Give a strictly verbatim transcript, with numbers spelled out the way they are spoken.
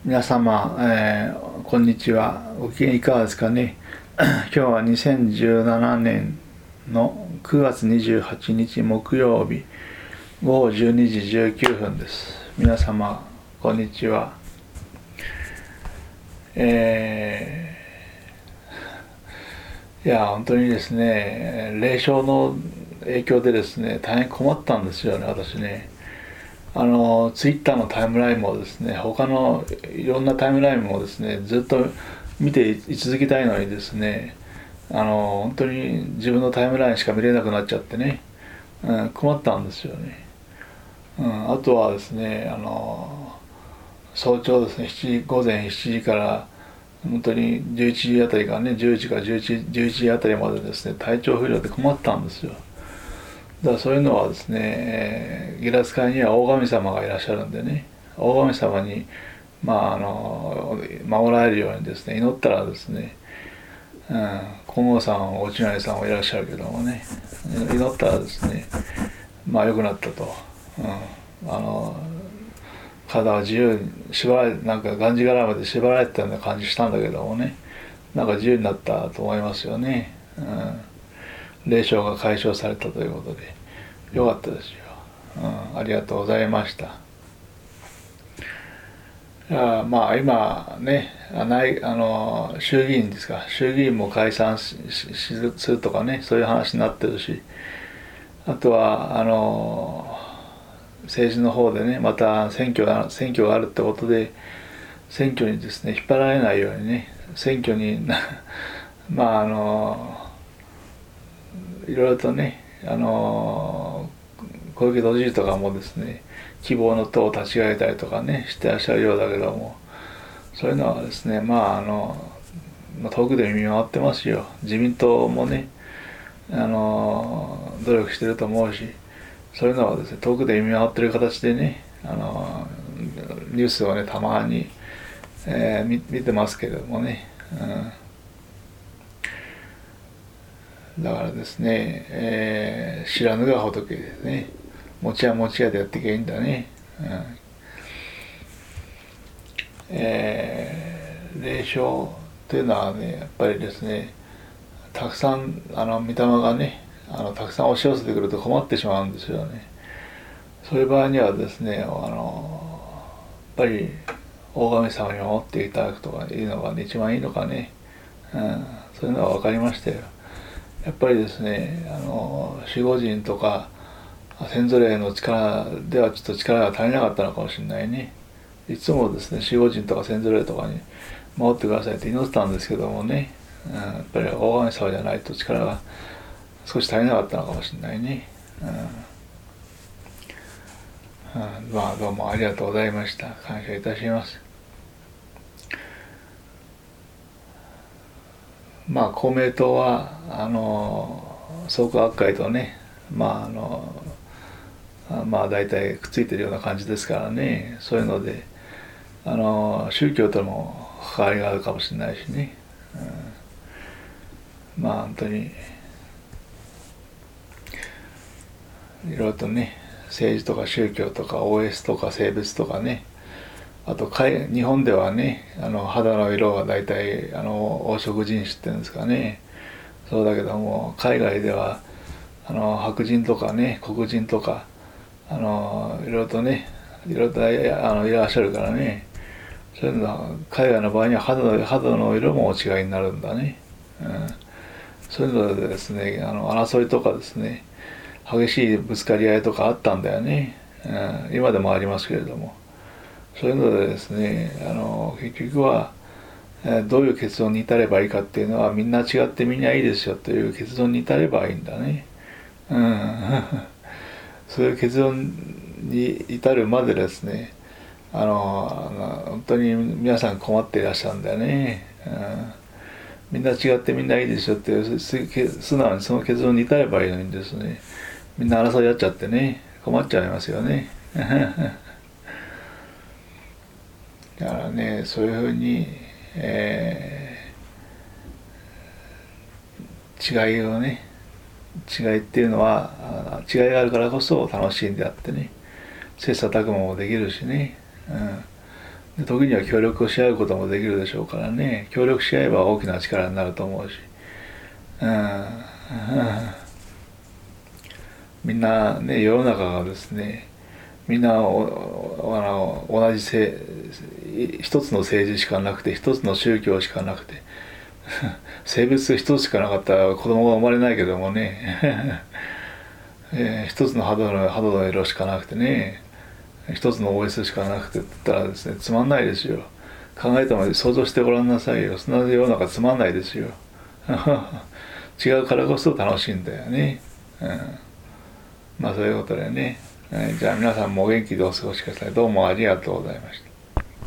皆様、えーこんにちは。ご機嫌いかがですかね。今日はにせんじゅうななねんのくがつにじゅうはちにち木曜日ごごじゅうにじじゅうきゅうふんです。皆様こんにちは。えーいや本当にですね、霊障の影響でですね、大変困ったんですよね、私ね。あのツイッターのタイムラインもですね、他のいろんなタイムラインもですね、ずっと見てい続けたいのにですね、あの本当に自分のタイムラインしか見れなくなっちゃってね、うん、困ったんですよね。うん、あとはですね、あの早朝ですね、しちじごぜんしちじから本当にじゅういちじあたりからね、じゅうじからじゅういち、じゅういちじあたりまでですね、体調不良で困ったんですよ。だからそういうのはですね、えー、ゲラス会には大神様がいらっしゃるんでね、大神様に、まあ、あの守られるようにですね、祈ったらですね、うん、金剛さん、おちなりさんはいらっしゃるけどもね、祈ったらですね、まあ良くなったと。うん、あの体は自由に縛られて、なんかがんじがらめで縛られてたような感じしたんだけどもね、なんか自由になったと思いますよね。うん、霊障が解消されたということでよかったですよ。うん、ありがとうございました。あまあ今ね、ないあの衆議院ですか、衆議院も解散ししするとかね、そういう話になってるし、あとはあの政治の方でね、また選挙が選挙があるってことで、選挙にですね引っ張られないようにね、選挙にまああのいろいろとね、あの小池都知事とかもですね、希望の党を立ち上げたりとかねしてらっしゃるようだけども、そういうのはですね、まああの遠くで見回ってますよ。自民党もね、あの努力してると思うし、そういうのはですね、遠くで見回ってる形でね、あのニュースをねたまに、えー、見, 見てますけれどもね、うん、だからですね、えー、知らぬが仏ですね、餅は餅屋でやっていけばいいんだね。うんえー、霊障というのはね、やっぱりですね、たくさんあの御霊がね、あのたくさん押し寄せてくると困ってしまうんですよね。そういう場合にはですね、あのやっぱり大神様に守っていただくとかいうのが一番いいのかね、うん、そういうのは分かりましたよ。やっぱりですね、あの守護神とか先祖霊の力ではちょっと力が足りなかったのかもしれないね。いつもですね、守護神とか先祖霊とかに守ってくださいって祈ってたんですけどもね、うん、やっぱり大神様じゃないと力が少し足りなかったのかもしれないね。うんうん、まあどうもありがとうございました。感謝いたします。まあ公明党はあの創価学会とね、まああのまあ大体くっついてるような感じですからね、そういうのであの宗教とも関わりがあるかもしれないしね、うん、まあ本当にいろいろとね、政治とか宗教とか オーエス とか性別とかね、あと日本ではね、あの肌の色は大体あの黄色人種っていうんですかね、そうだけども海外ではあの白人とかね、黒人とかあのいろいろとね、いろいろとあのいらっしゃるからね、そういうのは海外の場合には肌の肌の色もお違いになるんだね、うん、そういうのでですね、あの争いとかですね、激しいぶつかり合いとかあったんだよね、うん、今でもありますけれども、そういうのでですね、あの結局はどういう結論に至ればいいかっていうのは、みんな違ってみんないいですよという結論に至ればいいんだね、うん、そういう結論に至るまでですね、あの本当に皆さん困っていらっしゃるんだよね、うん、みんな違ってみんないいですよっていう素直にその結論に至ればいいのにですね、みんな争い合っちゃってね、困っちゃいますよねだからね、そういうふうに、えー、違いをね、違いっていうのは違いがあるからこそ楽しいんであってね、切磋琢磨もできるしね、うん、 で時には協力をし合うこともできるでしょうからね。協力し合えば大きな力になると思うし、うん、うん、みんなね、世の中がですね、みんなおあの同じせ一つの政治しかなくて、一つの宗教しかなくて性別一つしかなかったら子供が生まれないけどもねえー、一つの肌の肌の色しかなくてね、一つの オーエス しかなくてって言ったらですね、つまんないですよ。考えたまで想像してごらんなさいよ。そんな世の中つまんないですよ違うからこそ楽しいんだよね。うん、まあそういうことでね、じゃあ皆さんもお元気でお過ごしください。どうもありがとうございました。